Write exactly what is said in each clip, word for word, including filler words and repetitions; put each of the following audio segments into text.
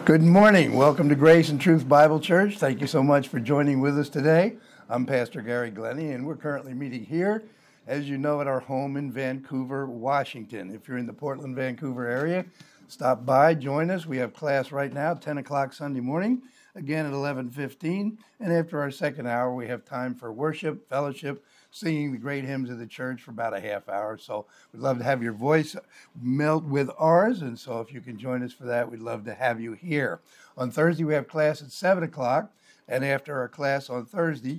Good morning. Welcome to Grace and Truth Bible Church. Thank you so much for joining with us today. I'm Pastor Gary Glennie, and we're currently meeting here, as you know, at our home in Vancouver, Washington. If you're in the Portland, Vancouver area, stop by, join us. We have class right now, ten o'clock Sunday morning, again at eleven fifteen. And after our second hour, we have time for worship, fellowship, singing the great hymns of the church for about a half hour. So we'd love to have your voice melt with ours. And so if you can join us for that, we'd love to have you here. On Thursday, we have class at seven o'clock. And after our class on Thursday,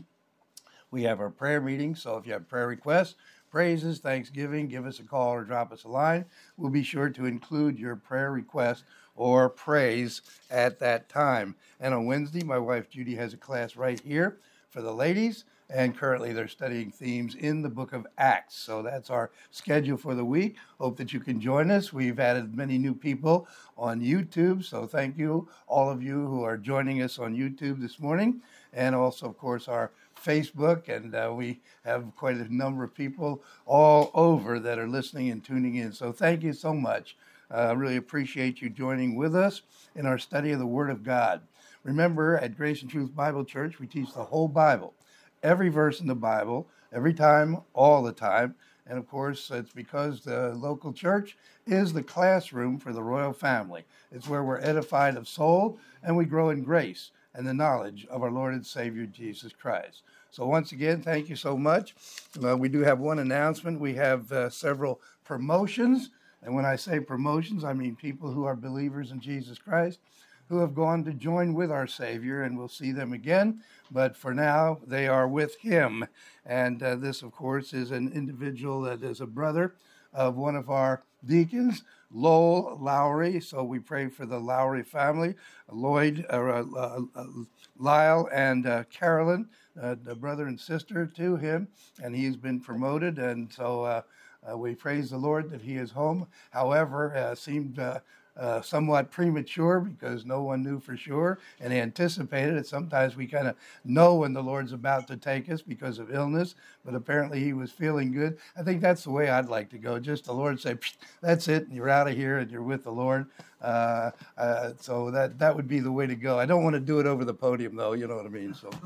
we have our prayer meeting. So if you have prayer requests, praises, thanksgiving, give us a call or drop us a line. We'll be sure to include your prayer request or praise at that time. And on Wednesday, my wife Judy has a class right here for the ladies. And currently they're studying themes in the book of Acts. So that's our schedule for the week. Hope that you can join us. We've added many new people on YouTube. So thank you, all of you who are joining us on YouTube this morning. And also, of course, our Facebook. And uh, we have quite a number of people all over that are listening and tuning in. So thank you so much. I uh, really appreciate you joining with us in our study of the Word of God. Remember, at Grace and Truth Bible Church, we teach the whole Bible. Every verse in the Bible, every time, all the time. And of course, it's because the local church is the classroom for the royal family. It's where we're edified of soul and we grow in grace and the knowledge of our Lord and Savior, Jesus Christ. So once again, thank you so much. Uh, we do have one announcement. We have uh, several promotions. And when I say promotions, I mean people who are believers in Jesus Christ, who have gone to join with our Savior, and we'll see them again. But for now, they are with him. And uh, this, of course, is an individual that is a brother of one of our deacons, Lowell Lowry. So we pray for the Lowry family, Lloyd, uh, uh, uh, Lyle, and uh, Carolyn, uh, the brother and sister to him. And he's been promoted. And so uh, uh, we praise the Lord that he is home. However, uh, seemed... Uh, Uh, somewhat premature because no one knew for sure and anticipated it. Sometimes we kind of know when the Lord's about to take us because of illness, but apparently he was feeling good. I think that's the way I'd like to go. Just the Lord say, that's it, and you're out of here and you're with the Lord. Uh, uh, so that that would be the way to go. I don't want to do it over the podium, though. You know what I mean? So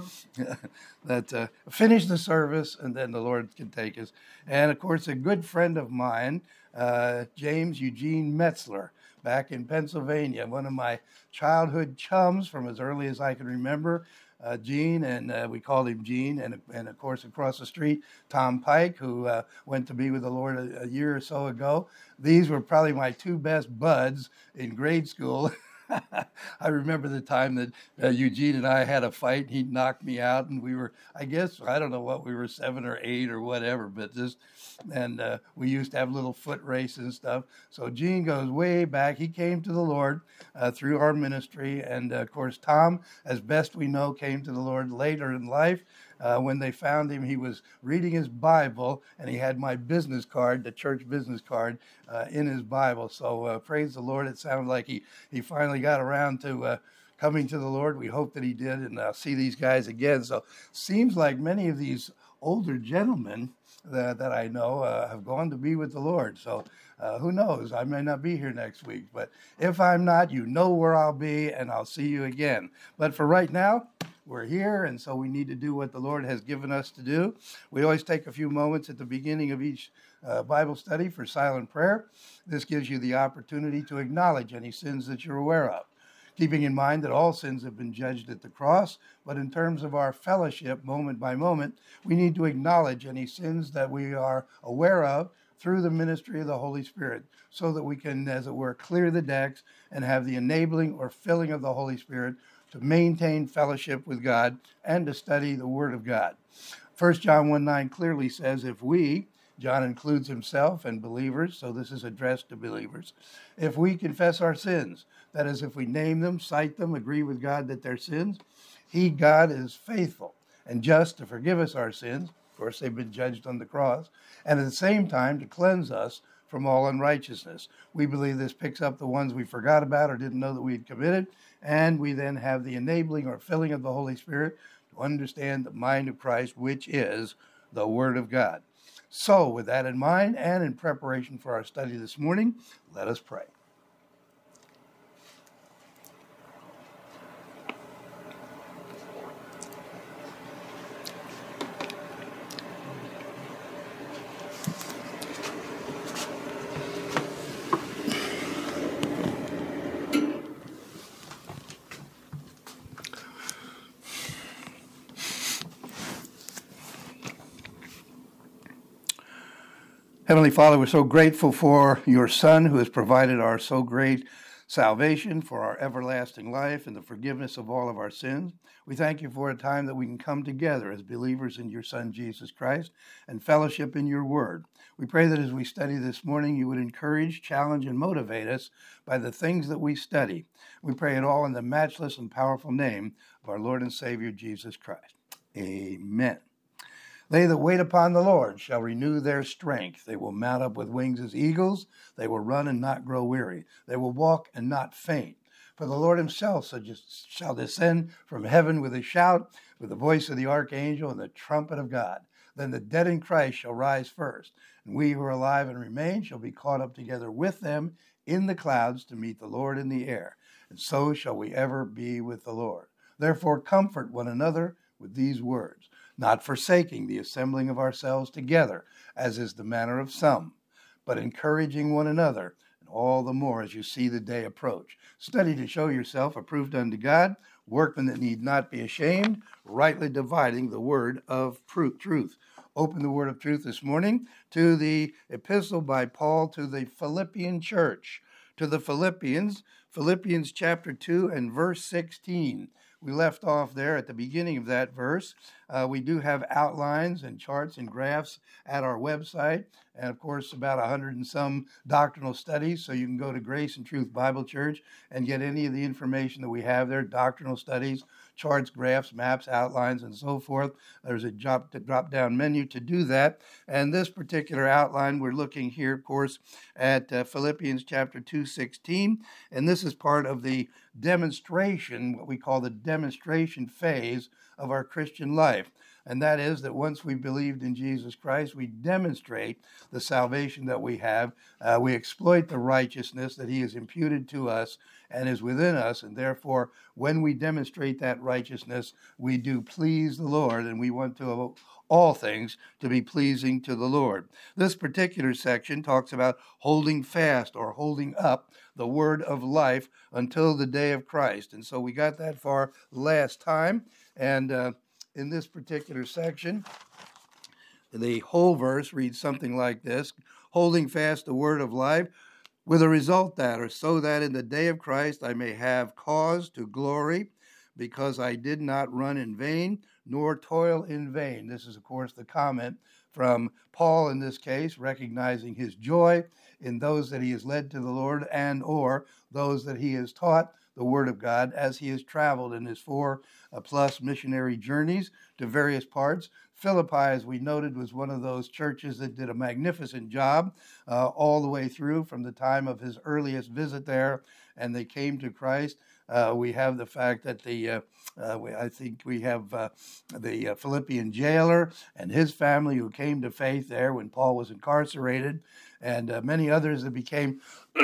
that uh, finish the service and then the Lord can take us. And of course, a good friend of mine, uh, James Eugene Metzler, back in Pennsylvania, one of my childhood chums from as early as I can remember, uh, Gene, and uh, we called him Gene, and, and of course across the street, Tom Pike, who uh, went to be with the Lord a, a year or so ago. These were probably my two best buds in grade school. I remember the time that uh, Eugene and I had a fight. He knocked me out, and we were, I guess, I don't know what, we were seven or eight or whatever, but just, and uh, we used to have little foot races and stuff. So Gene goes way back. He came to the Lord uh, through our ministry. And uh, of course, Tom, as best we know, came to the Lord later in life. Uh, when they found him, he was reading his Bible, and he had my business card, the church business card, uh, in his Bible. So uh, praise the Lord. It sounded like he, he finally got around to uh, coming to the Lord. We hope that he did, and I'll see these guys again. So seems like many of these older gentlemen that, that I know uh, have gone to be with the Lord. So uh, who knows? I may not be here next week, but if I'm not, you know where I'll be, and I'll see you again. But for right now, we're here, and so we need to do what the Lord has given us to do. We always take a few moments at the beginning of each uh, Bible study for silent prayer. This gives you the opportunity to acknowledge any sins that you're aware of, keeping in mind that all sins have been judged at the cross. But in terms of our fellowship, moment by moment, we need to acknowledge any sins that we are aware of through the ministry of the Holy Spirit, so that we can, as it were, clear the decks and have the enabling or filling of the Holy Spirit to maintain fellowship with God and to study the Word of God. First John one nine clearly says, if we, John includes himself and believers, so this is addressed to believers, if we confess our sins, that is, if we name them, cite them, agree with God that they're sins, he, God, is faithful and just to forgive us our sins. Of course, they've been judged on the cross, and at the same time to cleanse us from all unrighteousness. We believe this picks up the ones we forgot about or didn't know that we had committed, and we then have the enabling or filling of the Holy Spirit to understand the mind of Christ, which is the Word of God. So with that in mind, and in preparation for our study this morning, let us pray. Heavenly Father, we're so grateful for your Son who has provided our so great salvation, for our everlasting life, and the forgiveness of all of our sins. We thank you for a time that we can come together as believers in your Son, Jesus Christ, and fellowship in your word. We pray that as we study this morning, you would encourage, challenge, and motivate us by the things that we study. We pray it all in the matchless and powerful name of our Lord and Savior, Jesus Christ. Amen. They that wait upon the Lord shall renew their strength. They will mount up with wings as eagles. They will run and not grow weary. They will walk and not faint. For the Lord himself shall descend from heaven with a shout, with the voice of the archangel and the trumpet of God. Then the dead in Christ shall rise first, and we who are alive and remain shall be caught up together with them in the clouds to meet the Lord in the air. And so shall we ever be with the Lord. Therefore comfort one another with these words, not forsaking the assembling of ourselves together, as is the manner of some, but encouraging one another, and all the more as you see the day approach. Study to show yourself approved unto God, workmen that need not be ashamed, rightly dividing the word of truth. Open the word of truth this morning to the epistle by Paul to the Philippian church. To the Philippians, Philippians chapter two and verse sixteen. We left off there at the beginning of that verse. Uh, we do have outlines and charts and graphs at our website, and of course about a hundred and some doctrinal studies, so you can go to Grace and Truth Bible Church and get any of the information that we have there, doctrinal studies, charts, graphs, maps, outlines, and so forth. There's a drop, drop down menu to do that, and this particular outline, we're looking here, of course, at uh, Philippians chapter two sixteen, and this is part of the demonstration, what we call the demonstration phase of our Christian life. And that is that once we believed in Jesus Christ, we demonstrate the salvation that we have. Uh, we exploit the righteousness that he has imputed to us and is within us. And therefore, when we demonstrate that righteousness, we do please the Lord, and we want to all things to be pleasing to the Lord. This particular section talks about holding fast or holding up the word of life until the day of Christ. And so we got that far last time. And uh, in this particular section, the whole verse reads something like this: holding fast the word of life, with a result that, or so that in the day of Christ I may have cause to glory, because I did not run in vain, nor toil in vain. This is, of course, the comment from Paul in this case, recognizing his joy in those that he has led to the Lord and or those that he has taught the Word of God as he has traveled in his four uh, plus missionary journeys to various parts. Philippi, as we noted, was one of those churches that did a magnificent job uh, all the way through from the time of his earliest visit there, and they came to Christ. Uh, we have the fact that the, uh, uh, we, I think we have uh, the uh, Philippian jailer and his family who came to faith there when Paul was incarcerated, and uh, many others that became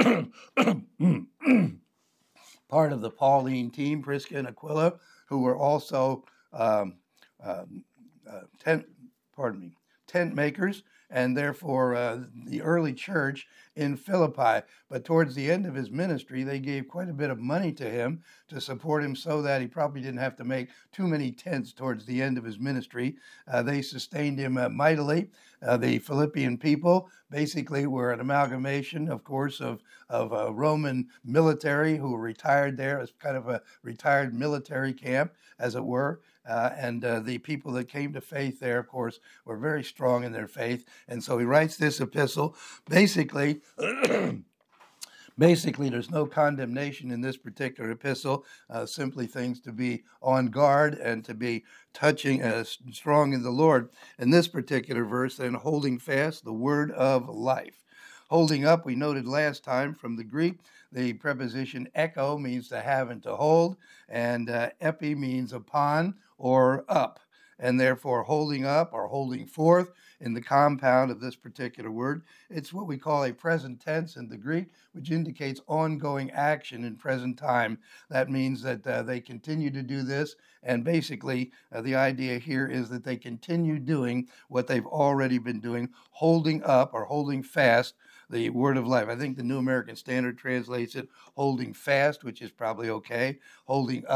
part of the Pauline team, Prisca and Aquila, who were also um, um, uh, tent, pardon me, tent makers, and therefore uh, the early church in Philippi. But towards the end of his ministry, they gave quite a bit of money to him to support him so that he probably didn't have to make too many tents towards the end of his ministry. Uh, they sustained him uh, mightily. Uh, the Philippian people basically were an amalgamation, of course, of, of a Roman military who were retired there as kind of a retired military camp, as it were. Uh, and uh, the people that came to faith there, of course, were very strong in their faith. And so he writes this epistle. Basically, basically, there's no condemnation in this particular epistle, uh, simply things to be on guard and to be touching, uh, strong in the Lord. In this particular verse, then, holding fast the word of life. Holding up, we noted last time from the Greek, the preposition echo means to have and to hold, and uh, epi means upon or up, and therefore holding up or holding forth in the compound of this particular word. It's what we call a present tense in the Greek, which indicates ongoing action in present time. That means that uh, they continue to do this, and basically uh, the idea here is that they continue doing what they've already been doing, holding up or holding fast the word of life. I think the New American Standard translates it holding fast, which is probably okay, holding up,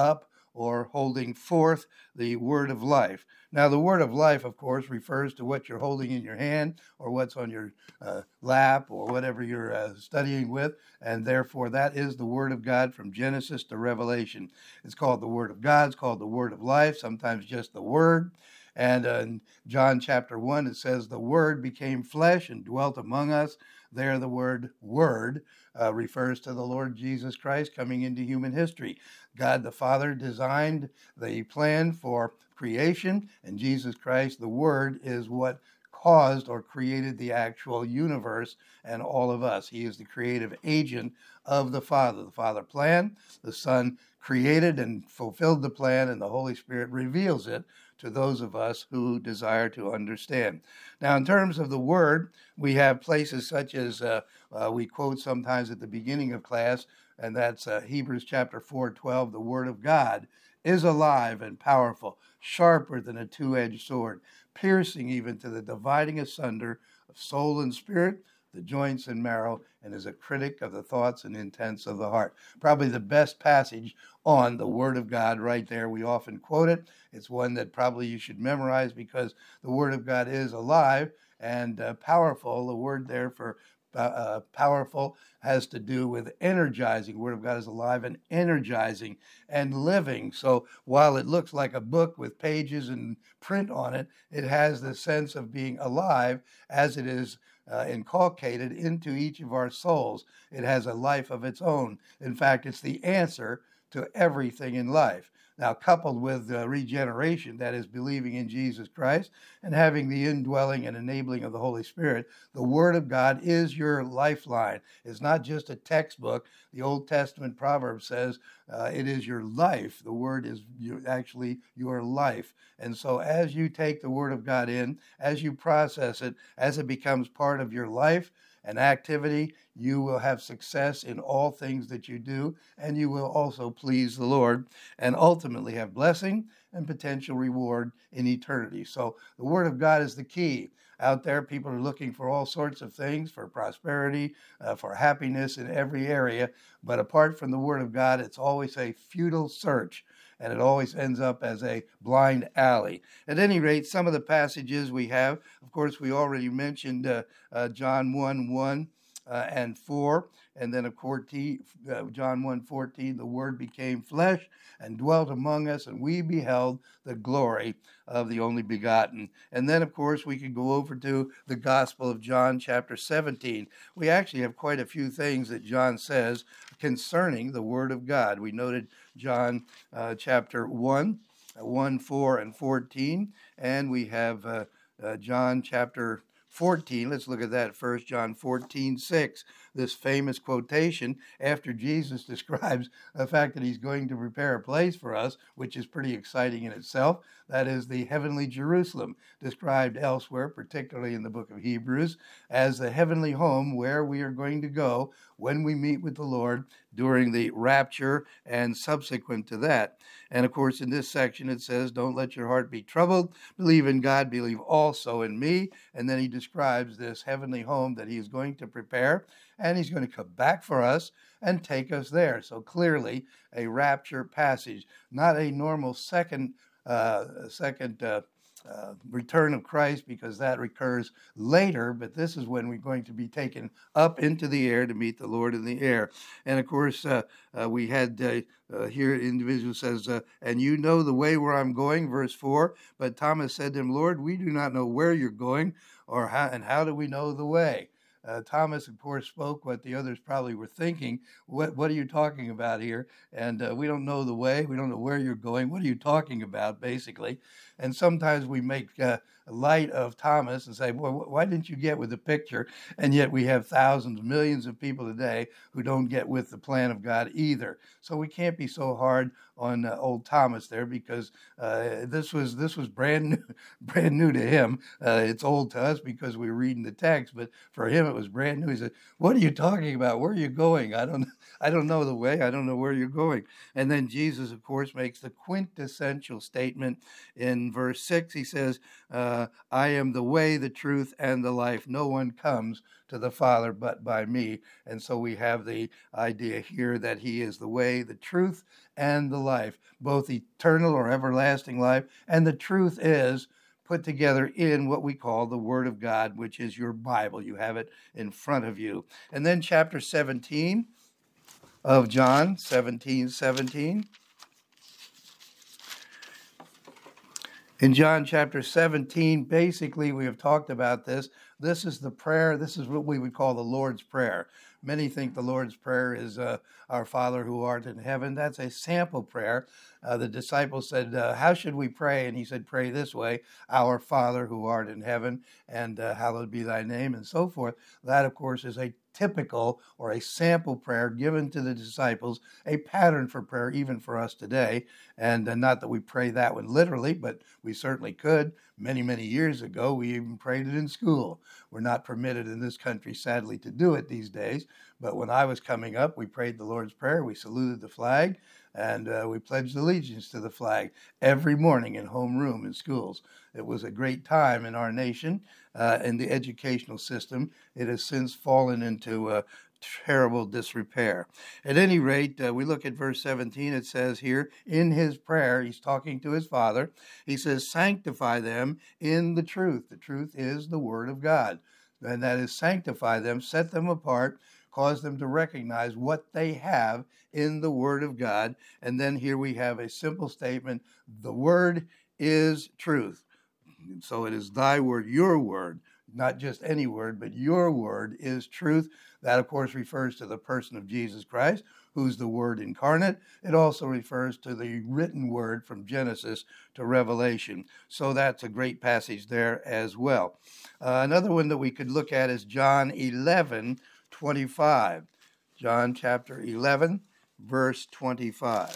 or holding forth the word of life. Now, the word of life, of course, refers to what you're holding in your hand or what's on your uh, lap or whatever you're uh, studying with, and therefore that is the word of God from Genesis to Revelation. It's called the word of God. It's called the word of life, sometimes just the word. And uh, in John chapter one, it says, the word became flesh and dwelt among us. There, the word word uh, refers to the Lord Jesus Christ coming into human history. God the Father designed the plan for creation, and Jesus Christ, the Word, is what caused or created the actual universe and all of us. He is the creative agent of the Father. The Father planned, the Son created and fulfilled the plan, and the Holy Spirit reveals it to those of us who desire to understand. Now, in terms of the Word, we have places such as uh, uh, we quote sometimes at the beginning of class, and that's uh, Hebrews chapter four twelve, the Word of God is alive and powerful, sharper than a two-edged sword, piercing even to the dividing asunder of soul and spirit, the joints and marrow, and is a critic of the thoughts and intents of the heart. Probably the best passage on the Word of God right there. We often quote it. It's one that probably you should memorize because the Word of God is alive and uh, powerful. The word there for uh, uh, powerful has to do with energizing. The Word of God is alive and energizing and living. So while it looks like a book with pages and print on it, it has the sense of being alive as it is uh, inculcated into each of our souls. It has a life of its own. In fact, it's the answer to everything in life. Now, coupled with uh, regeneration, that is believing in Jesus Christ and having the indwelling and enabling of the Holy Spirit, the Word of God is your lifeline. It's not just a textbook. The Old Testament proverb says uh, it is your life. The Word is your, actually your life. And so as you take the Word of God in, as you process it, as it becomes part of your life, an activity, you will have success in all things that you do, and you will also please the Lord and ultimately have blessing and potential reward in eternity. So the Word of God is the key. Out there, people are looking for all sorts of things, for prosperity, uh, for happiness in every area. But apart from the Word of God, it's always a futile search, and it always ends up as a blind alley. At any rate, some of the passages we have, of course, we already mentioned uh, uh, John one one uh, and four, and then of course uh, John one fourteen, the Word became flesh and dwelt among us, and we beheld the glory of the only begotten. And then, of course, we could go over to the Gospel of John, chapter seventeen. We actually have quite a few things that John says concerning the Word of God. We noted John uh, chapter one, one, four, and fourteen, and we have uh, uh, John chapter fourteen. Let's look at that first. John fourteen, six, this famous quotation after Jesus describes the fact that he's going to prepare a place for us, which is pretty exciting in itself. That is the heavenly Jerusalem, described elsewhere, particularly in the book of Hebrews, as the heavenly home where we are going to go when we meet with the Lord during the rapture and subsequent to that. And of course, in this section, it says, don't let your heart be troubled. Believe in God, believe also in me. And then he describes this heavenly home that he is going to prepare, and he's going to come back for us and take us there. So clearly, a rapture passage, not a normal second uh, second uh, uh, return of Christ, because that occurs later, but this is when we're going to be taken up into the air to meet the Lord in the air. And of course, uh, uh, we had uh, uh, here, an individual says, uh, and you know the way where I'm going, verse four, but Thomas said to him, Lord, we do not know where you're going, or how, and how do we know the way? Uh, Thomas, of course, spoke what the others probably were thinking. What what are you talking about here? And uh, we don't know the way. We don't know where you're going. What are you talking about, basically? And sometimes we make uh, light of Thomas and say, well, why didn't you get with the picture? And yet we have thousands, millions of people today who don't get with the plan of God either. So we can't be so hard on uh, old Thomas there, because uh, this was this was brand new, brand new to him. Uh, it's old to us because we're reading the text, but for him it was brand new. He said, "What are you talking about? Where are you going? I don't, I don't know the way. I don't know where you're going." And then Jesus, of course, makes the quintessential statement in verse six. He says, uh, "I am the way, the truth, and the life. No one comes to the Father but by me." And so we have the idea here that he is the way, the truth, and the life, both eternal or everlasting life, and the truth is put together in what we call the Word of God, which is your Bible. You have it in front of you. And then chapter seventeen of John, seventeen seventeen. In John chapter seventeen, basically, we have talked about this. This is the prayer. This is what we would call the Lord's Prayer. Many think the Lord's Prayer is uh, our Father who art in heaven. That's a sample prayer. Uh, the disciples said, uh, how should we pray? And he said, pray this way, our Father who art in heaven, and uh, hallowed be thy name, and so forth. That, of course, is a typical or a sample prayer given to the disciples, a pattern for prayer even for us today. And uh, not that we pray that one literally, but we certainly could. Many, many years ago, we even prayed it in school. We're not permitted in this country, sadly, to do it these days. But when I was coming up, we prayed the Lord's Prayer. We saluted the flag, and uh, we pledged allegiance to the flag every morning in homeroom in schools. It was a great time in our nation, uh, in the educational system. It has since fallen into uh, terrible disrepair. At any rate, uh, we look at verse seventeen. It says here, in his prayer, he's talking to his Father. He says, sanctify them in the truth. The truth is the Word of God. And that is sanctify them, set them apart, cause them to recognize what they have in the Word of God. And then here we have a simple statement, the Word is truth. So it is thy word, your word, not just any word, but your word is truth. That, of course, refers to the person of Jesus Christ, who's the Word incarnate. It also refers to the written word from Genesis to Revelation. So that's a great passage there as well. Uh, another one that we could look at is John eleven twenty-five. John chapter eleven, verse twenty-five.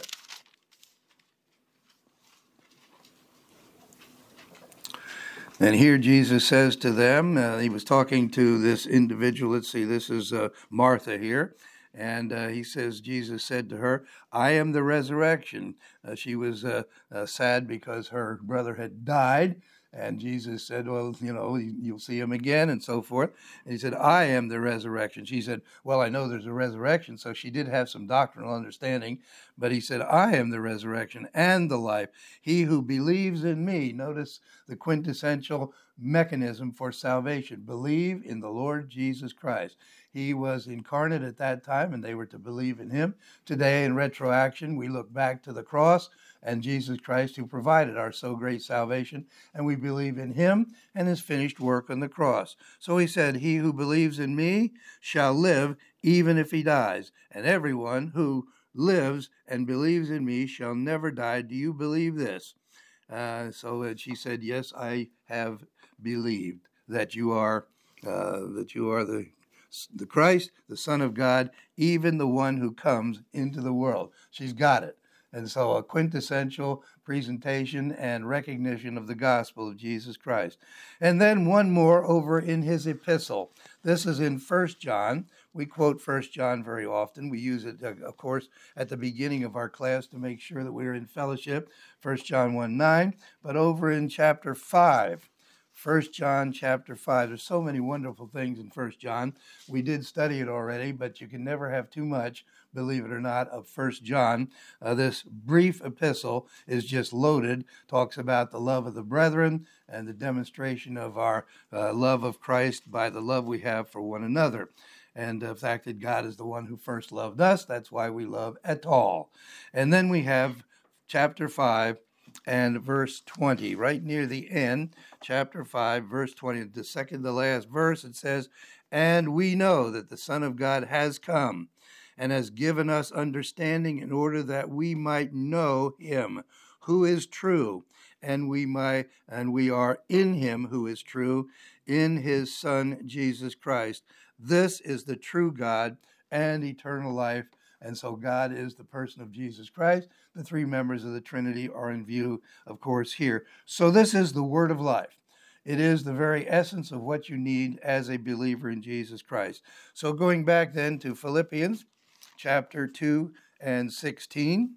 And here Jesus says to them, uh, he was talking to this individual. Let's see, this is uh, Martha here. And uh, he says, Jesus said to her, I am the resurrection. Uh, she was uh, uh, sad because her brother had died. And Jesus said, well, you know, you'll see him again and so forth. And he said, I am the resurrection. She said, well, I know there's a resurrection. So she did have some doctrinal understanding. But he said, I am the resurrection and the life. He who believes in me, notice the quintessential mechanism for salvation, believe in the Lord Jesus Christ. He was incarnate at that time, and they were to believe in him. Today, in retroaction, we look back to the cross and Jesus Christ, who provided our so great salvation, and we believe in him and his finished work on the cross. So he said, he who believes in me shall live even if he dies, and everyone who lives and believes in me shall never die. Do you believe this? Uh, so uh, she said, yes, I have believed that you are uh, that you are the the Christ, the Son of God, even the one who comes into the world. She's got it. And so a quintessential presentation and recognition of the gospel of Jesus Christ. And then one more over in his epistle. This is in First John. We quote First John very often. We use it, of course, at the beginning of our class to make sure that we're in fellowship. First John one nine. But over in chapter five, First John chapter five. There's so many wonderful things in First John. We did study it already, but you can never have too much, believe it or not, of First John. Uh, this brief epistle is just loaded, talks about the love of the brethren and the demonstration of our uh, love of Christ by the love we have for one another. And the fact that God is the one who first loved us, that's why we love at all. And then we have chapter five, and verse twenty, right near the end, chapter five, verse twenty, the second to last verse, it says, and we know that the Son of God has come and has given us understanding in order that we might know him who is true, and we might and we are in him who is true, in his Son Jesus Christ. This is the true God and eternal life. And so God is the person of Jesus Christ. The three members of the Trinity are in view, of course, here. So this is the word of life. It is the very essence of what you need as a believer in Jesus Christ. So going back then to Philippians chapter two and sixteen,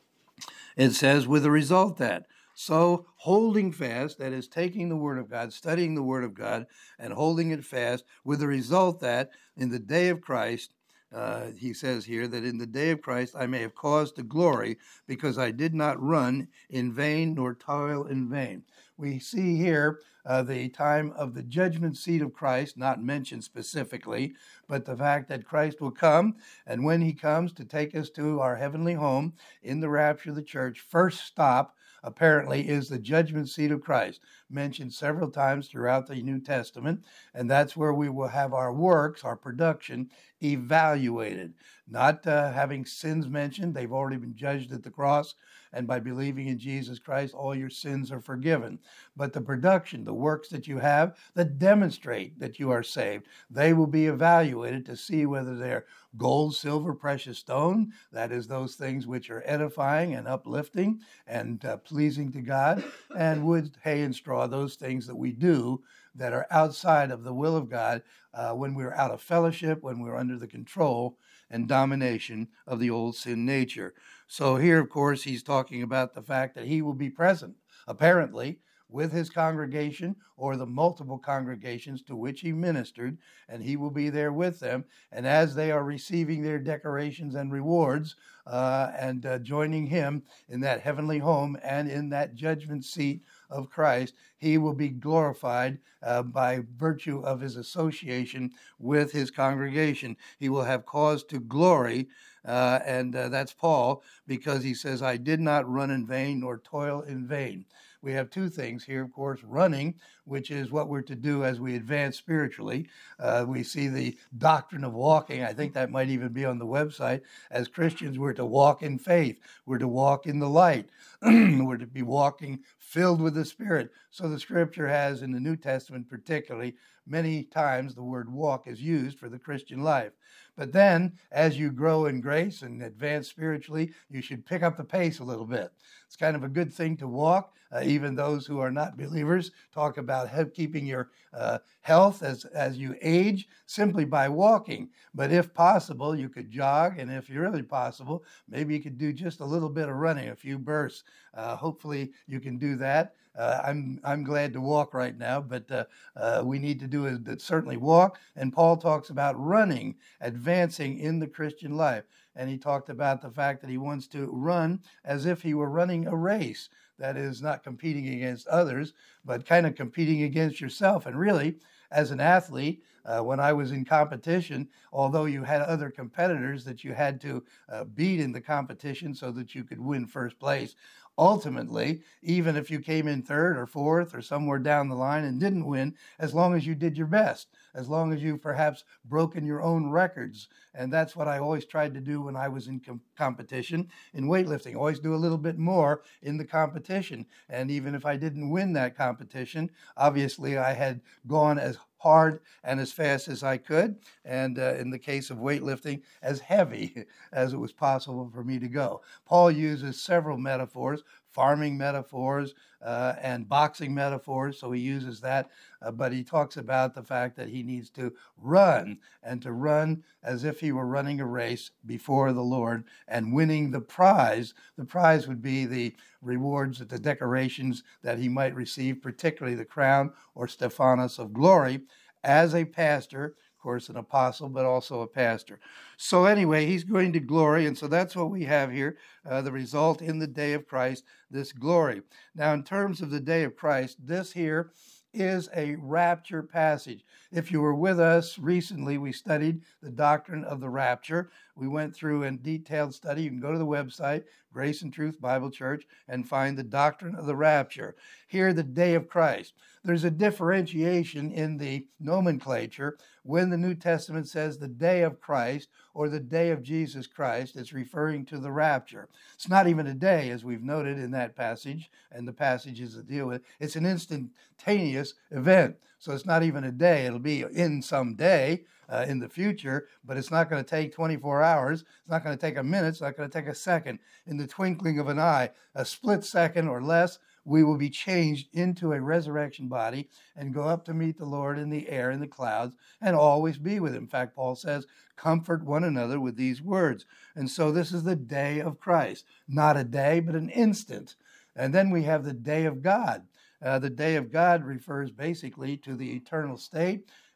it says, with the result that, so holding fast, that is taking the word of God, studying the word of God, and holding it fast, with the result that in the day of Christ, Uh, he says here that in the day of Christ I may have cause to glory, because I did not run in vain nor toil in vain. We see here uh, the time of the judgment seat of Christ, not mentioned specifically, but the fact that Christ will come, and when he comes to take us to our heavenly home in the rapture of the church, first stop apparently is the judgment seat of Christ, mentioned several times throughout the New Testament, and that's where we will have our works, our production, evaluated. Not uh, having sins mentioned, they've already been judged at the cross, and by believing in Jesus Christ, all your sins are forgiven. But the production, the works that you have that demonstrate that you are saved, they will be evaluated to see whether they're gold, silver, precious stone, that is those things which are edifying and uplifting and uh, pleasing to God, and wood, hay, and straw, those things that we do that are outside of the will of God uh, when we're out of fellowship, when we're under the control and domination of the old sin nature. So here, of course, he's talking about the fact that he will be present, apparently, with his congregation or the multiple congregations to which he ministered, and he will be there with them. And as they are receiving their decorations and rewards uh, and uh, joining him in that heavenly home and in that judgment seat of Christ, he will be glorified uh, by virtue of his association with his congregation. He will have cause to glory, uh, and uh, that's Paul, because he says, I did not run in vain nor toil in vain. We have two things here, of course, running, which is what we're to do as we advance spiritually. Uh, we see the doctrine of walking. I think that might even be on the website. As Christians, we're to walk in faith. We're to walk in the light. We're to be walking filled with the Spirit. So the scripture has, in the New Testament particularly, many times the word walk is used for the Christian life. But then, as you grow in grace and advance spiritually, you should pick up the pace a little bit. It's kind of a good thing to walk. Uh, even those who are not believers talk about he- keeping your uh, health as, as you age simply by walking. But if possible, you could jog. And if really possible, maybe you could do just a little bit of running, a few bursts. Uh, hopefully you can do that. Uh, I'm I'm glad to walk right now, but uh, uh, we need to do is certainly walk. And Paul talks about running, advancing in the Christian life. And he talked about the fact that he wants to run as if he were running a race. That is, not competing against others, but kind of competing against yourself. And really, as an athlete, uh, when I was in competition, although you had other competitors that you had to uh, beat in the competition so that you could win first place, ultimately, even if you came in third or fourth or somewhere down the line and didn't win, as long as you did your best, as long as you perhaps broken your own records. And that's what I always tried to do when I was in com- competition in weightlifting. Always do a little bit more in the competition. And even if I didn't win that competition, obviously I had gone as hard and as fast as I could, and uh, in the case of weightlifting, as heavy as it was possible for me to go. Paul uses several metaphors, farming metaphors uh, and boxing metaphors, so he uses that, uh, but he talks about the fact that he needs to run, and to run as if he were running a race before the Lord and winning the prize. The prize would be the rewards, the decorations that he might receive, particularly the crown or Stephanos of glory, as a pastor, of course, an apostle, but also a pastor. So anyway, he's going to glory, and so that's what we have here, uh, the result in the day of Christ, this glory. Now, in terms of the day of Christ, this here is a rapture passage. If you were with us recently, we studied the doctrine of the rapture. We went through a detailed study. You can go to the website, Grace and Truth Bible Church, and find the doctrine of the rapture. Here, the day of Christ. There's a differentiation in the nomenclature when the New Testament says the day of Christ or the day of Jesus Christ. It's referring to the rapture. It's not even a day, as we've noted in that passage and the passages that deal with it. It's an instantaneous event. So it's not even a day. It'll be in some day uh, in the future, but it's not going to take twenty-four hours. It's not going to take a minute. It's not going to take a second. In the twinkling of an eye, a split second or less, we will be changed into a resurrection body and go up to meet the Lord in the air, in the clouds, and always be with him. In fact, Paul says, comfort one another with these words. And so this is the day of Christ. Not a day, but an instant. And then we have the day of God. Uh, the day of God refers basically to the eternal state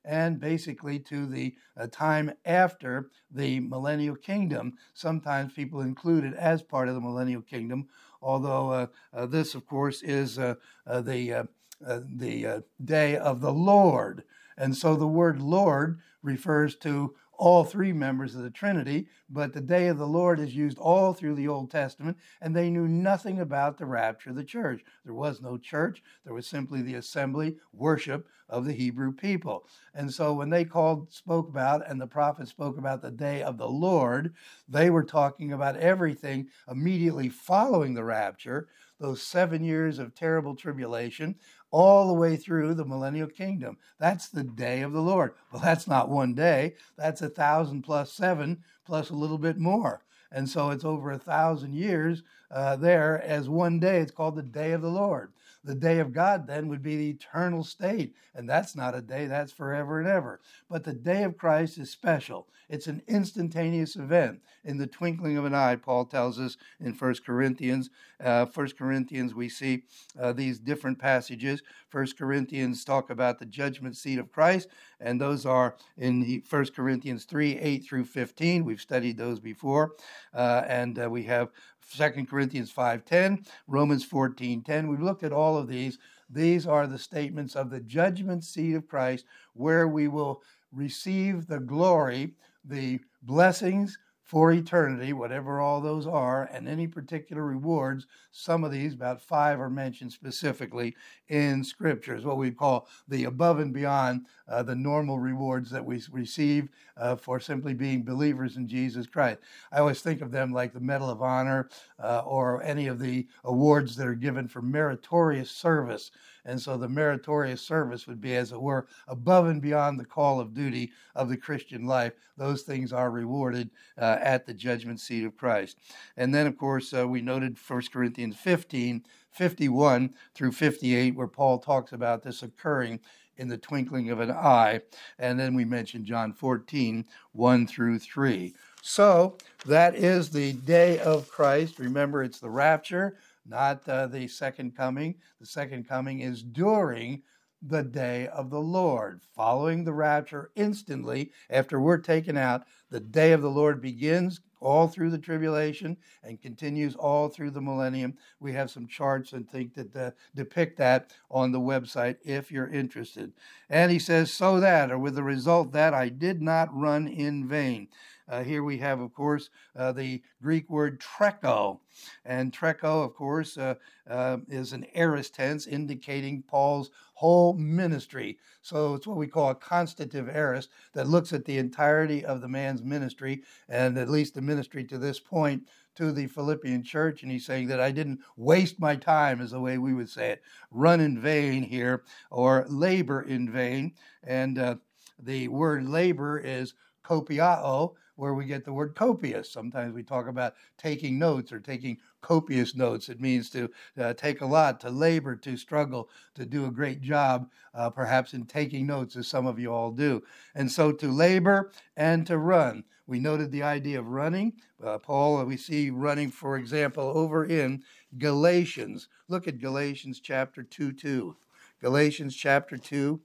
and basically to the uh, time after the millennial kingdom. Sometimes people include it as part of the millennial kingdom, although uh, uh, this, of course, is uh, uh, the uh, uh, the uh, day of the Lord. And so the word Lord refers to all three members of the Trinity, but the day of the Lord is used all through the Old Testament, and they knew nothing about the rapture of the church. There was no church. There was simply the assembly, worship of the Hebrew people. And so when they called, spoke about, and the prophet spoke about the day of the Lord, they were talking about everything immediately following the rapture, those seven years of terrible tribulation, all the way through the millennial kingdom. That's the day of the Lord. Well, that's not one day. That's a thousand plus seven plus a little bit more. And so it's over a thousand years uh, there as one day. It's called the day of the Lord. The day of God then would be the eternal state. And that's not a day, that's forever and ever. But the day of Christ is special. It's an instantaneous event. In the twinkling of an eye, Paul tells us in First Corinthians. Uh, First Corinthians, we see uh, these different passages. First Corinthians talk about the judgment seat of Christ, and those are in First Corinthians three, eight through fifteen. We've studied those before. Uh, and uh, we have Second Corinthians five ten, Romans fourteen ten. We've looked at all of these. These are the statements of the judgment seat of Christ, where we will receive the glory, the blessings for eternity, whatever all those are, and any particular rewards. Some of these, about five, are mentioned specifically in Scripture. It's what we call the above and beyond uh, the normal rewards that we receive uh, for simply being believers in Jesus Christ. I always think of them like the Medal of Honor uh, or any of the awards that are given for meritorious service. And so the meritorious service would be, as it were, above and beyond the call of duty of the Christian life. Those things are rewarded uh, at the judgment seat of Christ. And then, of course, uh, we noted First Corinthians fifteen, fifty-one through fifty-eight, where Paul talks about this occurring in the twinkling of an eye. And then we mentioned John fourteen, one through three. So that is the day of Christ. Remember, it's the rapture, not uh, the second coming. The second coming is during the day of the Lord. Following the rapture, instantly after we're taken out, the day of the Lord begins all through the tribulation and continues all through the millennium. We have some charts and think that uh, depict that on the website if you're interested. And he says, so that, or with the result that I did not run in vain. Uh, here we have, of course, uh, the Greek word treko. And treko, of course, uh, uh, is an aorist tense indicating Paul's whole ministry. So it's what we call a constative aorist that looks at the entirety of the man's ministry, and at least the ministry to this point, to the Philippian church. And he's saying that I didn't waste my time, is the way we would say it, run in vain here, or labor in vain. And uh, the word labor is kopiao, where we get the word copious. Sometimes we talk about taking notes or taking copious notes. It means to uh, take a lot, to labor, to struggle, to do a great job, uh, perhaps in taking notes, as some of you all do. And so to labor and to run. We noted the idea of running. Uh, Paul, we see running, for example, over in Galatians. Look at Galatians chapter two, two. Galatians chapter two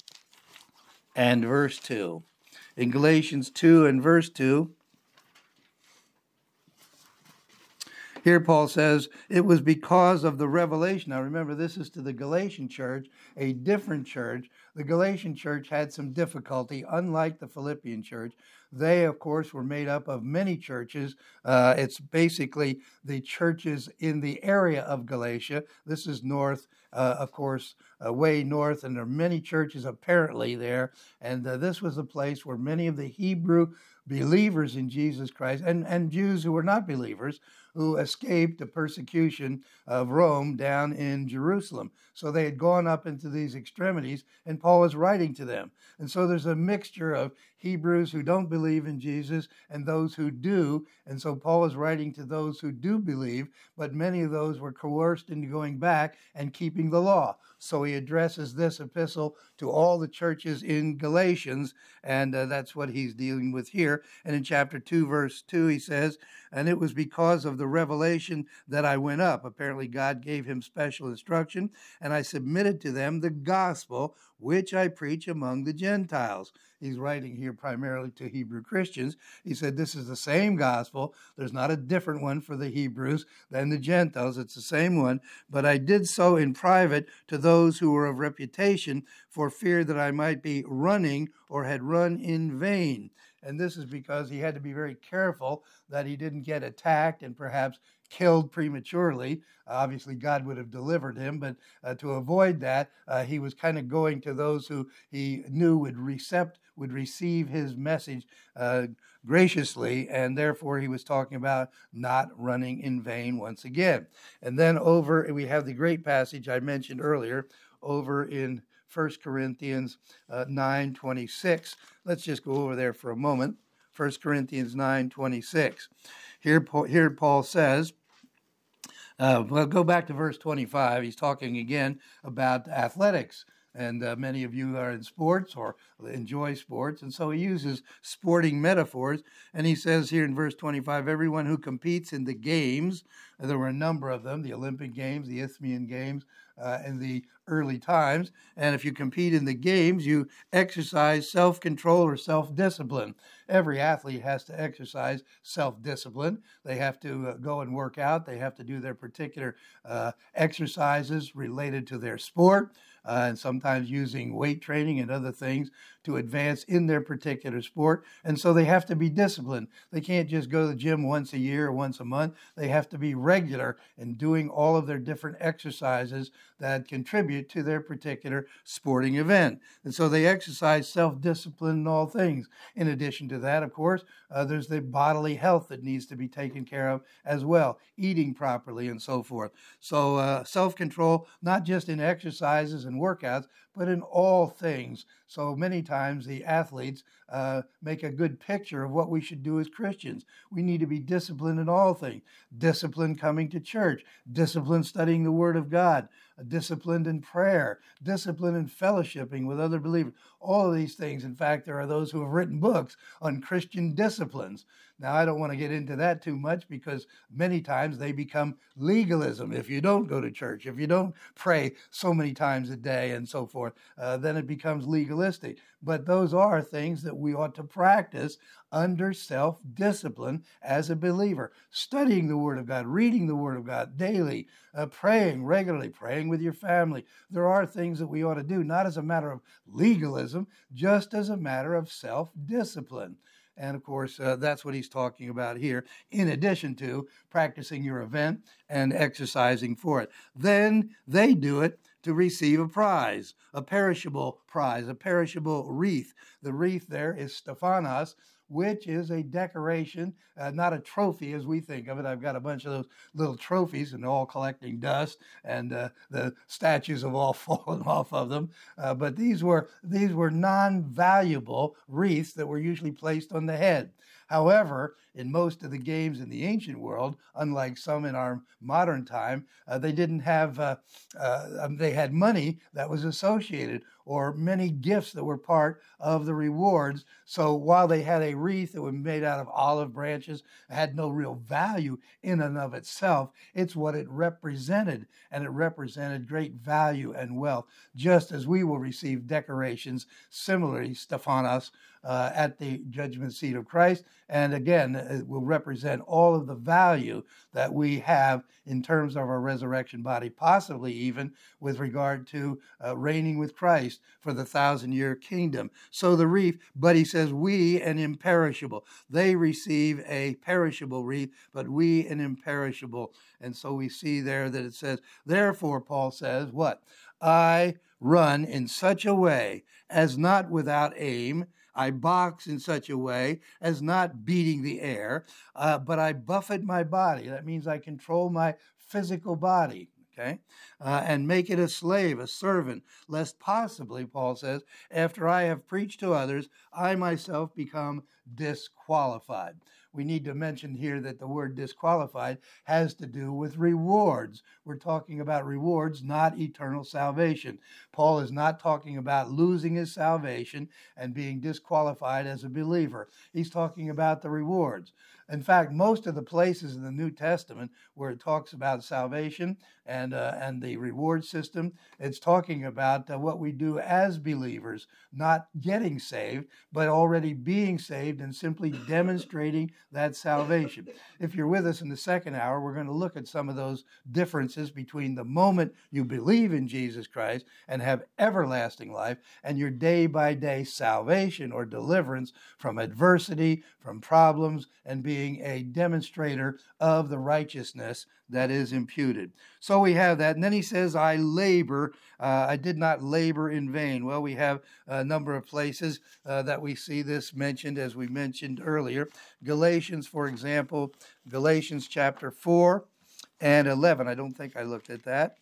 and verse two. In Galatians two and verse two, here Paul says, it was because of the revelation. Now remember, this is to the Galatian church, a different church. The Galatian church had some difficulty, unlike the Philippian church. They, of course, were made up of many churches. Uh, it's basically the churches in the area of Galatia. This is north, uh, of course, uh, way north, and there are many churches apparently there. And uh, this was a place where many of the Hebrew believers in Jesus Christ, and, and Jews who were not believers, who escaped the persecution of Rome down in Jerusalem. So they had gone up into these extremities, and Paul was writing to them. And so there's a mixture of Hebrews who don't believe in Jesus and those who do. And so Paul is writing to those who do believe, but many of those were coerced into going back and keeping the law. So he addresses this epistle to all the churches in Galatians, and uh, that's what he's dealing with here. And in chapter two, verse two, he says, and it was because of the revelation that I went up. Apparently God gave him special instruction, and I submitted to them the gospel which I preach among the Gentiles. He's writing here primarily to Hebrew Christians. He said this is the same gospel. There's not a different one for the Hebrews than the Gentiles. It's the same one. But I did so in private to those who were of reputation, for fear that I might be running or had run in vain. And this is because he had to be very careful that he didn't get attacked and perhaps killed prematurely. Obviously, God would have delivered him, but uh, to avoid that, uh, he was kind of going to those who he knew would recept, would receive his message uh, graciously, and therefore he was talking about not running in vain once again. And then over, we have the great passage I mentioned earlier over in First Corinthians uh, nine twenty-six. Let's just go over there for a moment. First Corinthians nine twenty-six. Here, here Paul says, uh, well, go back to verse twenty-five. He's talking again about athletics. And uh, many of you are in sports or enjoy sports. And so he uses sporting metaphors. And he says here in verse twenty-five, everyone who competes in the games, there were a number of them, the Olympic Games, the Isthmian Games, uh, in the early times. And if you compete in the games, you exercise self-control or self-discipline. Every athlete has to exercise self-discipline. They have to uh, go and work out. They have to do their particular uh, exercises related to their sport. Uh, and sometimes using weight training and other things to advance in their particular sport. And so they have to be disciplined. They can't just go to the gym once a year or once a month. They have to be regular in doing all of their different exercises that contribute to their particular sporting event. And so they exercise self-discipline in all things. In addition to that, of course, uh, there's the bodily health that needs to be taken care of as well, eating properly and so forth. So uh, self-control, not just in exercises and workouts, but in all things. So many times the athletes uh, make a good picture of what we should do as Christians. We need to be disciplined in all things. Discipline coming to church, discipline studying the Word of God, disciplined in prayer, discipline in fellowshipping with other believers. All of these things. In fact, there are those who have written books on Christian disciplines. Now, I don't want to get into that too much because many times they become legalism. If you don't go to church, if you don't pray so many times a day and so forth, uh, then it becomes legalistic. But those are things that we ought to practice under self-discipline as a believer. Studying the Word of God, reading the Word of God daily, uh, praying regularly, praying with your family. There are things that we ought to do, not as a matter of legalism, just as a matter of self-discipline. And of course, uh, that's what he's talking about here, in addition to practicing your event and exercising for it. Then they do it to receive a prize, a perishable prize, a perishable wreath. The wreath there is Stephanos, which is a decoration, uh, not a trophy as we think of it. I've got a bunch of those little trophies and they're all collecting dust, and uh, the statues have all fallen off of them. Uh, but these were these were non-valuable wreaths that were usually placed on the head. However, in most of the games in the ancient world, unlike some in our modern time, uh, they didn't have, uh, uh, they had money that was associated or many gifts that were part of the rewards. So while they had a wreath that was made out of olive branches, had no real value in and of itself, it's what it represented, and it represented great value and wealth, just as we will receive decorations, similarly, Stephanos, uh, at the judgment seat of Christ. And again, it will represent all of the value that we have in terms of our resurrection body, possibly even with regard to uh, reigning with Christ for the thousand-year kingdom. So the wreath, but he says, we an imperishable. They receive a perishable wreath, but we an imperishable. And so we see there that it says, therefore, Paul says, what? I run in such a way as not without aim. I box in such a way as not beating the air, uh, but I buffet my body. That means I control my physical body. okay? Uh, and make it a slave, a servant, lest possibly, Paul says, after I have preached to others, I myself become disqualified. We need to mention here that the word disqualified has to do with rewards. We're talking about rewards, not eternal salvation. Paul is not talking about losing his salvation and being disqualified as a believer. He's talking about the rewards. In fact, most of the places in the New Testament where it talks about salvation and uh, and the reward system, it's talking about uh, what we do as believers, not getting saved, but already being saved and simply demonstrating that salvation. If you're with us in the second hour, we're going to look at some of those differences between the moment you believe in Jesus Christ and have everlasting life and your day-by-day salvation or deliverance from adversity, from problems, and being a demonstrator of the righteousness that is imputed. So we have that. And then he says, I labor. Uh, I did not labor in vain. Well, we have a number of places uh, that we see this mentioned, as we mentioned earlier. Galatians, for example, Galatians chapter four and eleven. I don't think I looked at that.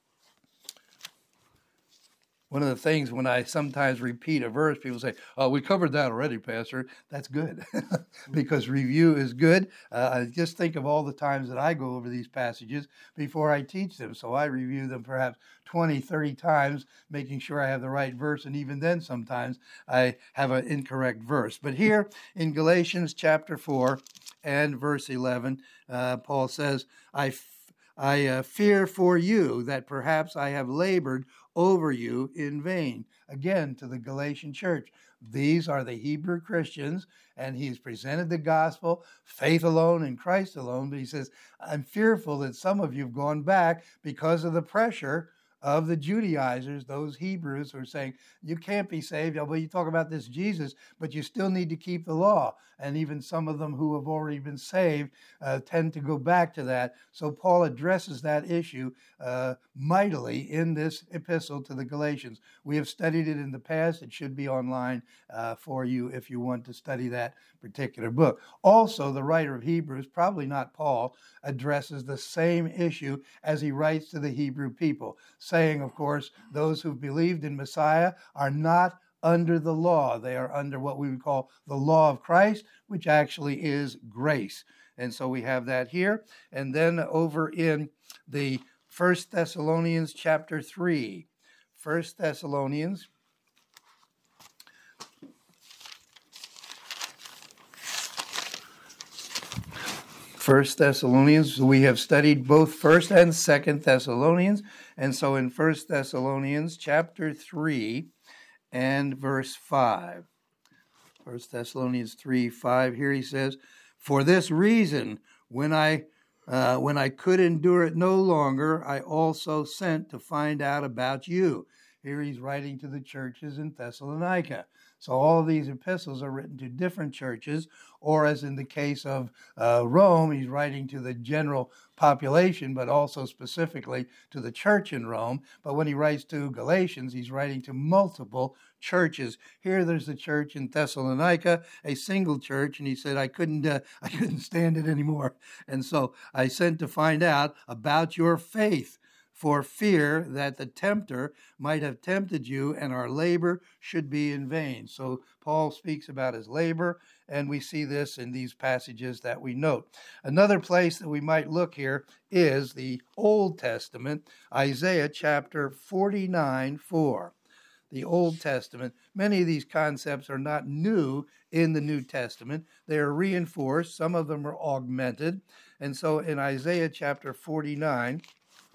One of the things when I sometimes repeat a verse, people say, oh, we covered that already, Pastor. That's good because review is good. Uh, I just think of all the times that I go over these passages before I teach them. So I review them perhaps twenty, thirty times, making sure I have the right verse. And even then, sometimes I have an incorrect verse. But here in Galatians chapter four and verse eleven, uh, Paul says, I, f- I uh, fear for you that perhaps I have labored over you in vain. Again, to the Galatian church. These are the Hebrew Christians, and he's presented the gospel, faith alone in Christ alone. But he says, I'm fearful that some of you have gone back because of the pressure of the Judaizers, those Hebrews who are saying, you can't be saved. Well, you talk about this Jesus, but you still need to keep the law. And even some of them who have already been saved uh, tend to go back to that. So Paul addresses that issue uh, mightily in this epistle to the Galatians. We have studied it in the past. It should be online uh, for you if you want to study that particular book. Also, the writer of Hebrews, probably not Paul, addresses the same issue as he writes to the Hebrew people, saying, of course, those who believed in Messiah are not under the law. They are under what we would call the law of Christ, which actually is grace. And so we have that here. And then over in the First Thessalonians chapter three. First Thessalonians First Thessalonians, we have studied both First and Second Thessalonians. And so in First Thessalonians chapter three and verse five. First Thessalonians three, five, here he says, for this reason, when I uh, when I could endure it no longer, I also sent to find out about you. Here he's writing to the churches in Thessalonica. So all of these epistles are written to different churches, or as in the case of uh, Rome, he's writing to the general population, but also specifically to the church in Rome. But when he writes to Galatians, he's writing to multiple churches. Here there's the church in Thessalonica, a single church, and he said, I couldn't, uh, I couldn't stand it anymore. And so I sent to find out about your faith, for fear that the tempter might have tempted you and our labor should be in vain. So Paul speaks about his labor, and we see this in these passages that we note. Another place that we might look here is the Old Testament, Isaiah chapter forty-nine, four. The Old Testament. Many of these concepts are not new in the New Testament. They are reinforced. Some of them are augmented. And so in Isaiah chapter forty-nine,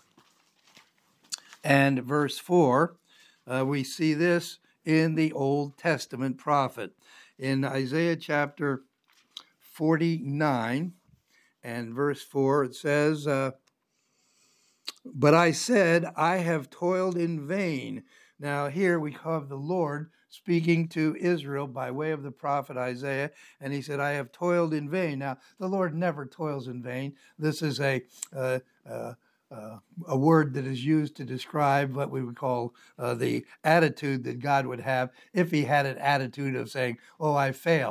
and verse four, uh, we see this in the Old Testament prophet. In Isaiah chapter forty-nine and verse four, it says, uh, but I said, I have toiled in vain. Now here we have the Lord speaking to Israel by way of the prophet Isaiah, and he said, I have toiled in vain. Now, the Lord never toils in vain. This is a uh, uh, Uh, a word that is used to describe what we would call uh, the attitude that God would have if he had an attitude of saying, oh, I failed.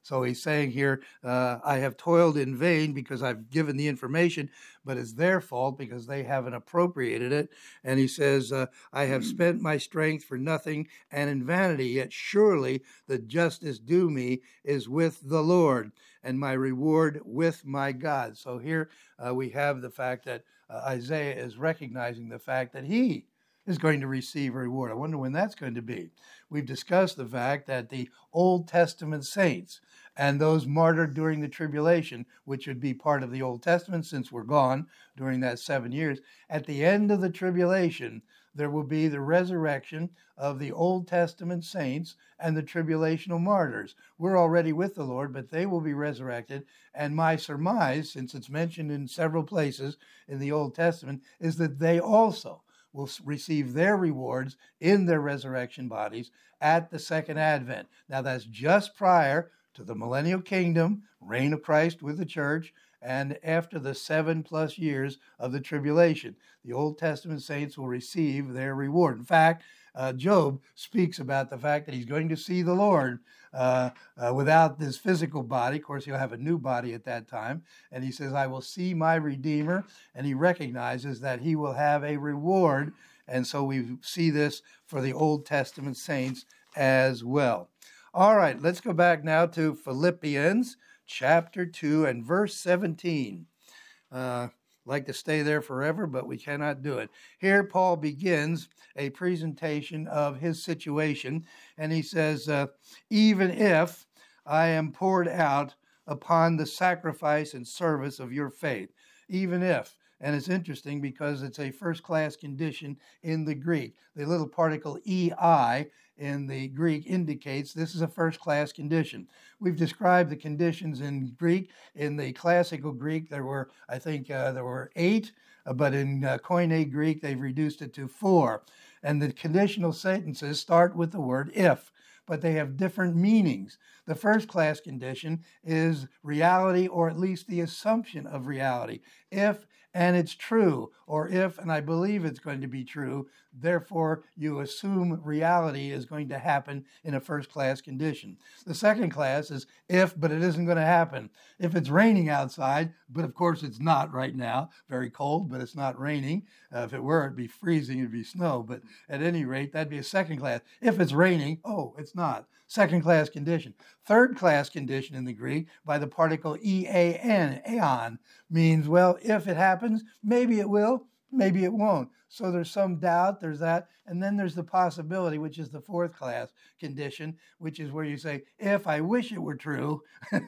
So he's saying here, uh, I have toiled in vain because I've given the information, but it's their fault because they haven't appropriated it. And he says, uh, I have spent my strength for nothing and in vanity, yet surely the justice due me is with the Lord, and my reward with my God. So here uh, we have the fact that uh, Isaiah is recognizing the fact that he is going to receive a reward. I wonder when that's going to be. We've discussed the fact that the Old Testament saints and those martyred during the tribulation, which would be part of the Old Testament since we're gone during that seven years, at the end of the tribulation, there will be the resurrection of the Old Testament saints and the tribulational martyrs. We're already with the Lord, but they will be resurrected. And my surmise, since it's mentioned in several places in the Old Testament, is that they also will receive their rewards in their resurrection bodies at the second advent. Now, that's just prior to the millennial kingdom, reign of Christ with the church, and after the seven plus years of the tribulation. The Old Testament saints will receive their reward. In fact, uh, Job speaks about the fact that he's going to see the Lord uh, uh, without this physical body. Of course, he'll have a new body at that time. And he says, I will see my Redeemer. And he recognizes that he will have a reward. And so we see this for the Old Testament saints as well. All right, let's go back now to Philippians chapter two and verse seventeen. Uh, like to stay there forever, but we cannot do it. Here, Paul begins a presentation of his situation, and he says, uh, even if I am poured out upon the sacrifice and service of your faith, even if. And it's interesting because it's a first-class condition in the Greek. The little particle ei in the Greek indicates this is a first-class condition. We've described the conditions in Greek. In the classical Greek, there were, I think, uh, there were eight, uh, but in uh, Koine Greek, they've reduced it to four. And the conditional sentences start with the word if, but they have different meanings. The first-class condition is reality, or at least the assumption of reality. If and it's true, or if and I believe it's going to be true, therefore you assume reality is going to happen in a first-class condition. The second class is if, but it isn't going to happen. If it's raining outside, but of course it's not right now, very cold, but it's not raining. Uh, if it were, it'd be freezing, it'd be snow, but at any rate, that'd be a second class. If it's raining, oh, it's not. Second class condition. Third class condition in the Greek by the particle ean, aeon, means, well, if it happens, maybe it will, maybe it won't. So there's some doubt, there's that. And then there's the possibility, which is the fourth class condition, which is where you say, if I wish it were true,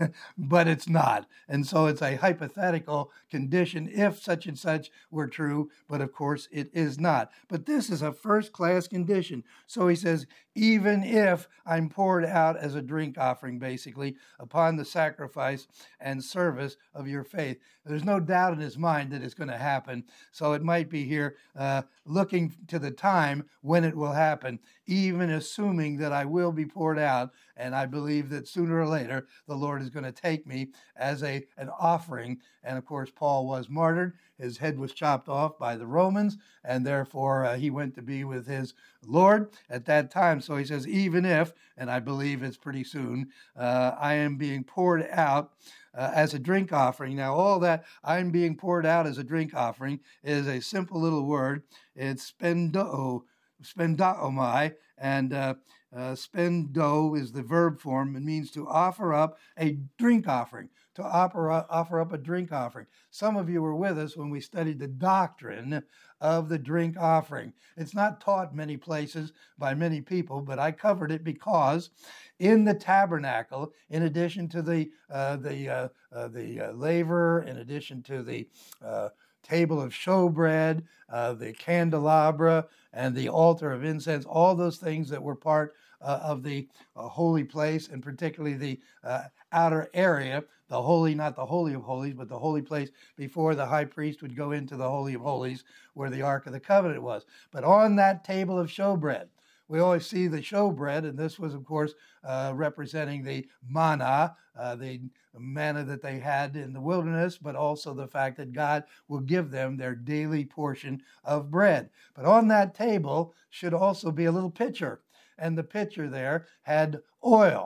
but it's not. And so it's a hypothetical condition, if such and such were true, but of course it is not. But this is a first class condition. So he says, even if I'm poured out as a drink offering, basically, upon the sacrifice and service of your faith. There's no doubt in his mind that it's going to happen. So it might be here uh, looking to the time when it will happen, even assuming that I will be poured out. And I believe that sooner or later, the Lord is going to take me as a an offering. And of course, Paul was martyred. His head was chopped off by the Romans, and therefore uh, he went to be with his Lord at that time. So he says, even if, and I believe it's pretty soon, uh, I am being poured out uh, as a drink offering. Now, all that I'm being poured out as a drink offering is a simple little word. It's spendo, spendaomai, and uh, uh, spendo is the verb form. It means to offer up a drink offering, to offer up, offer up a drink offering. Some of you were with us when we studied the doctrine of the drink offering. It's not taught many places by many people, but I covered it because in the tabernacle, in addition to the uh, the uh, uh, the uh, laver, in addition to the uh, table of showbread, uh, the candelabra, and the altar of incense, all those things that were part uh, of the uh, holy place, and particularly the uh, outer area, the holy, not the Holy of Holies, but the holy place before the high priest would go into the Holy of Holies where the Ark of the Covenant was. But on that table of showbread, we always see the showbread, and this was, of course, uh, representing the manna, uh, the manna that they had in the wilderness, but also the fact that God will give them their daily portion of bread. But on that table should also be a little pitcher, and the pitcher there had oil.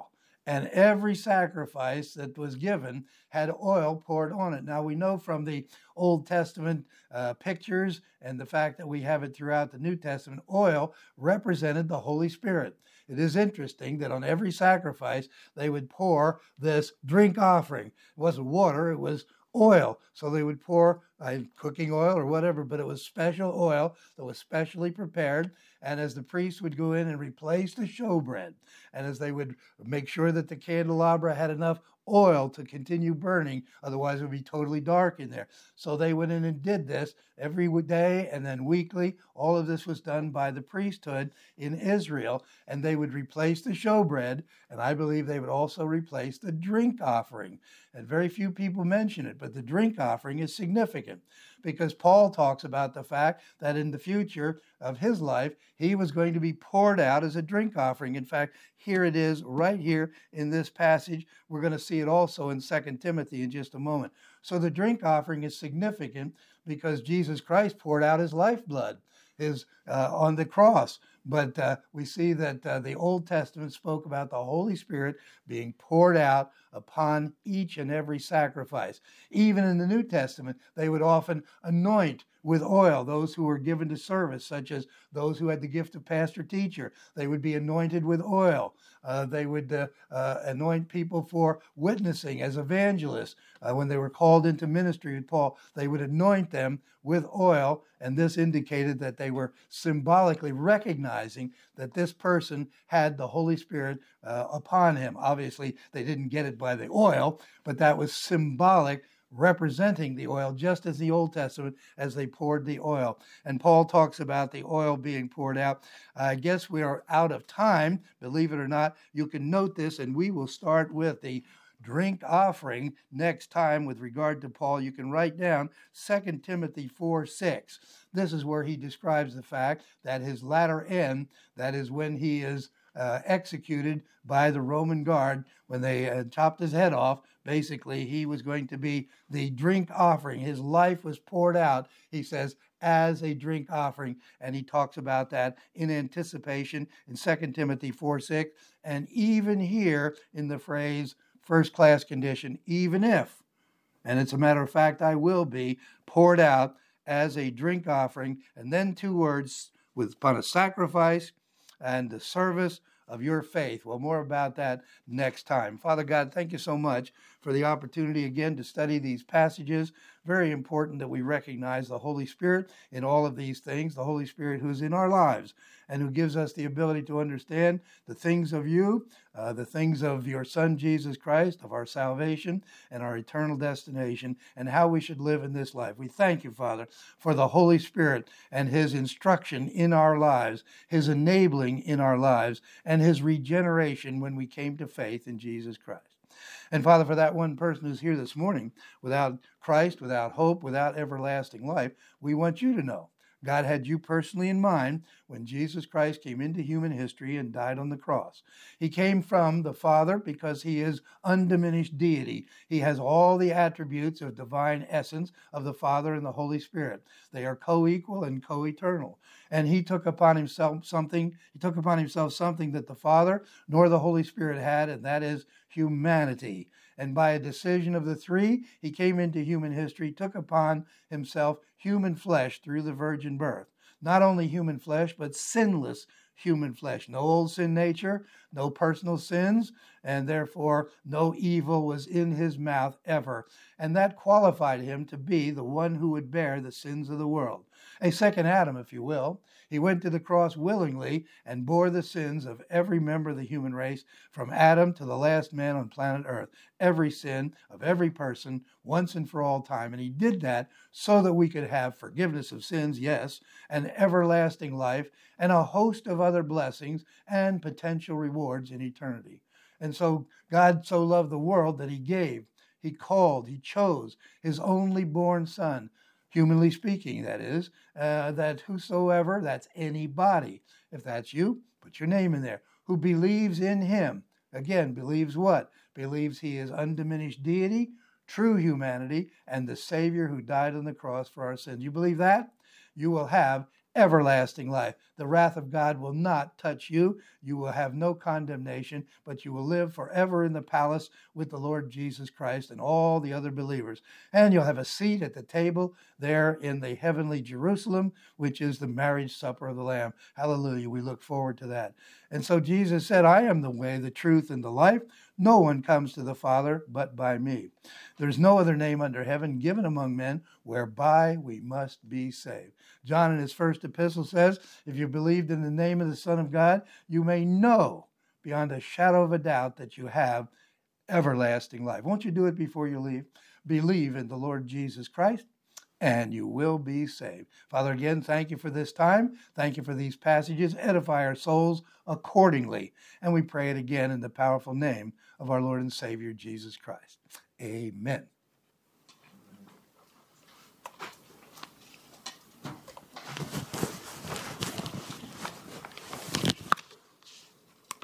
And every sacrifice that was given had oil poured on it. Now we know from the Old Testament uh, pictures and the fact that we have it throughout the New Testament, oil represented the Holy Spirit. It is interesting that on every sacrifice they would pour this drink offering. It wasn't water, it was oil. So they would pour uh, cooking oil or whatever, but it was special oil that was specially prepared. And as the priest would go in and replace the showbread, and as they would make sure that the candelabra had enough oil to continue burning, otherwise it would be totally dark in there. So they went in and did this every day and then weekly. All of this was done by the priesthood in Israel, and they would replace the showbread, and I believe they would also replace the drink offering. And very few people mention it, but the drink offering is significant because Paul talks about the fact that in the future of his life, he was going to be poured out as a drink offering. In fact, here it is right here in this passage. We're going to see it also in Second Timothy in just a moment. So the drink offering is significant because Jesus Christ poured out his lifeblood his, uh, on the cross. But uh, we see that uh, the Old Testament spoke about the Holy Spirit being poured out upon each and every sacrifice. Even in the New Testament, they would often anoint with oil those who were given to service, such as those who had the gift of pastor-teacher. They would be anointed with oil. Uh, they would uh, uh, anoint people for witnessing as evangelists. Uh, when they were called into ministry with Paul, they would anoint them with oil, and this indicated that they were symbolically recognizing that this person had the Holy Spirit uh, upon him. Obviously, they didn't get it by the oil, but that was symbolic, representing the oil, just as the Old Testament, as they poured the oil. And Paul talks about the oil being poured out. I guess we are out of time, believe it or not. You can note this, and we will start with the drink offering next time with regard to Paul. You can write down Second Timothy four six. This is where he describes the fact that his latter end, that is when he is uh, executed by the Roman guard, when they uh, chopped his head off, basically he was going to be the drink offering. His life was poured out, he says, as a drink offering. And he talks about that in anticipation in Second Timothy four six. And even here in the phrase first class condition, even if, and it's a matter of fact, I will be poured out as a drink offering. And then two words, with upon a sacrifice and the service of your faith. Well, more about that next time. Father God, thank you so much for the opportunity again to study these passages. Very important that we recognize the Holy Spirit in all of these things, the Holy Spirit who is in our lives and who gives us the ability to understand the things of you, uh, the things of your Son, Jesus Christ, of our salvation and our eternal destination, and how we should live in this life. We thank you, Father, for the Holy Spirit and his instruction in our lives, his enabling in our lives, and his regeneration when we came to faith in Jesus Christ. And Father, for that one person who's here this morning without Christ, without hope, without everlasting life, we want you to know God had you personally in mind when Jesus Christ came into human history and died on the cross. He came from the Father because he is undiminished deity. He has all the attributes of divine essence of the Father and the Holy Spirit. They are co-equal and co-eternal. And he took upon himself something, he took upon himself something that the Father nor the Holy Spirit had, and that is humanity. And by a decision of the three, he came into human history, took upon himself human flesh through the virgin birth. Not only human flesh, but sinless human flesh. No old sin nature, no personal sins, and therefore no evil was in his mouth ever. And that qualified him to be the one who would bear the sins of the world. A second Adam, if you will. He went to the cross willingly and bore the sins of every member of the human race, from Adam to the last man on planet Earth. Every sin of every person, once and for all time. And he did that so that we could have forgiveness of sins, yes, and everlasting life, and a host of other blessings and potential rewards in eternity. And so God so loved the world that he gave, he called, he chose his only born Son, humanly speaking, that is, uh, that whosoever, that's anybody, if that's you, put your name in there, who believes in him. Again, believes what? Believes he is undiminished deity, true humanity, and the Savior who died on the cross for our sins. You believe that? You will have everlasting life. The wrath of God will not touch you. You will have no condemnation, but you will live forever in the palace with the Lord Jesus Christ and all the other believers. And you'll have a seat at the table there in the heavenly Jerusalem, which is the marriage supper of the Lamb. Hallelujah. We look forward to that. And so Jesus said, I am the way, the truth, and the life. No one comes to the Father but by me. There's no other name under heaven given among men whereby we must be saved. John in his first epistle says, if you believed in the name of the Son of God, you may know beyond a shadow of a doubt that you have everlasting life. Won't you do it before you leave? Believe in the Lord Jesus Christ, and you will be saved. Father, again, thank you for this time. Thank you for these passages. Edify our souls accordingly. And we pray it again in the powerful name of our Lord and Savior, Jesus Christ. Amen.